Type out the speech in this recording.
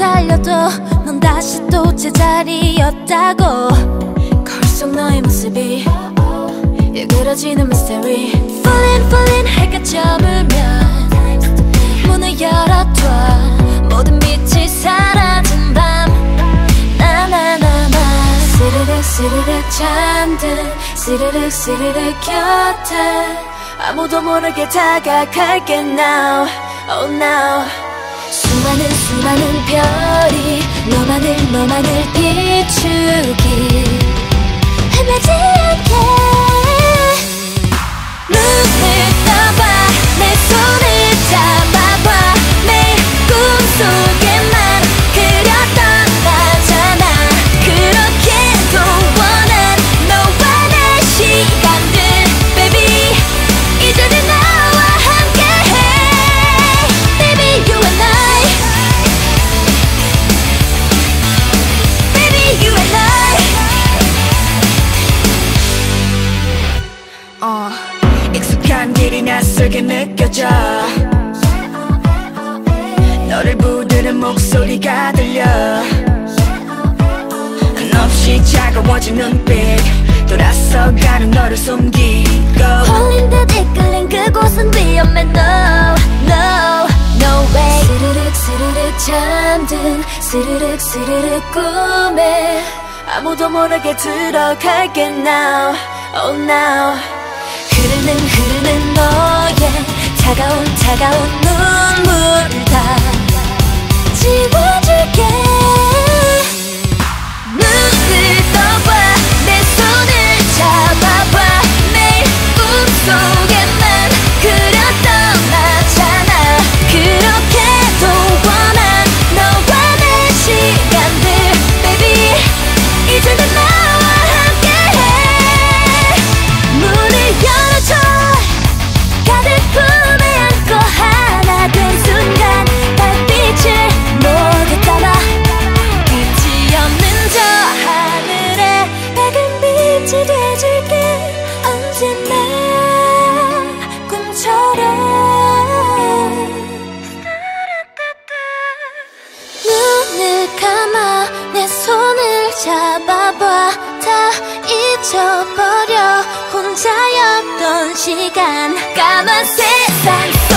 달려도 넌 다시 또 제자리였다고. 거울 속 너의 모습이 일그러지는 mystery. Falling falling 해가 저물면 문을 열어둬. 모든 빛이 사라진 밤 나나나나. 스르륵 스르륵 잠든 스르륵 스르륵 곁에 아무도 모르게 다가갈게 now. Oh now. 수많은 수많은 별이 너만을 비추기 헤매지 않게. 눈을 떠봐 내 손을 잡아봐. 매일 꿈속에만 그렸던 나잖아. 그렇게도 원한 너와 내 시간들 baby 이제는 나와 함께해. Baby you and I, baby you and I. 익숙한 길이 낯설게 느껴져. 너를 부르는 목소리가 들려. 한없이 차가워진 눈빛 돌아서가는 너를 숨기고. 홀린 듯 이끌린 그곳은 위험해. No, no, no way. 스르륵 스르륵 잠든 스르륵 스르륵 꿈에 아무도 모르게 들어갈게 now. Oh now. 흐르는 너의 차가운 눈물 다 지워줄게. 눈을 떠봐 내 손을 잡아봐. 매일 꿈속에만 그렸던 나잖아. 그렇게도 원한 너와 내 시간들 baby 이제는 나와 함께해. 문을 열어줘. 가득 품에 안고 하나 된 순간 달빛을 모두 따라 끝이 없는 저 하늘에 밝은 빛이 돼줄게. 언제나 꿈처럼. 눈을 감아 내 손을 잡아봐. 다 잊어버려 혼자였던 시간. 까만 세상